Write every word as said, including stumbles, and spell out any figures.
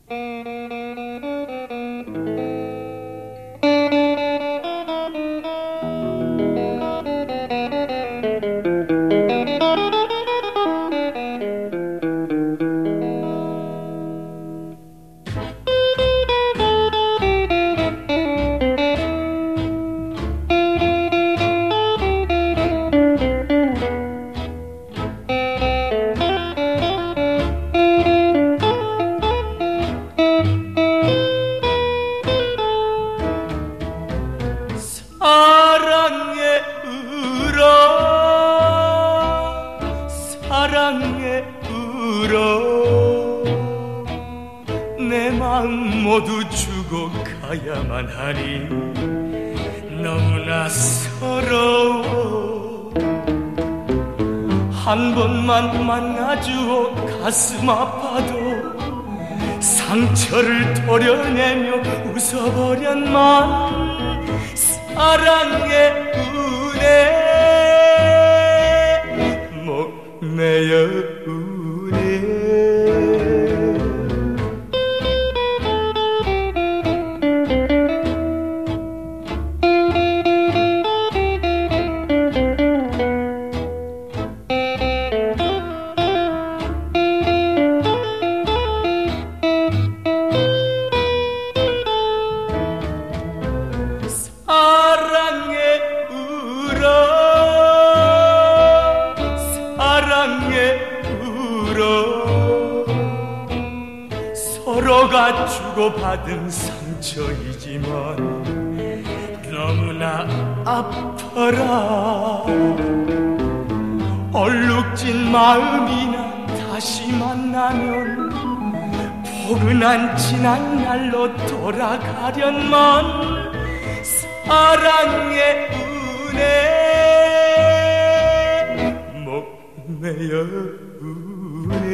사랑에 울어 내 마음 모두 주고 가야만 하니 너무나 서러워. 한 번만 만나주어 가슴 아파도 상처를 도려내며 웃어버렸만 사랑에 우네 목매여 우네. 서로가 주고받은 상처이지만 너무나 아파라. 얼룩진 마음이나 다시 만나면 포근한 지난 날로 돌아가련만 사랑에 우네 목매여 우네.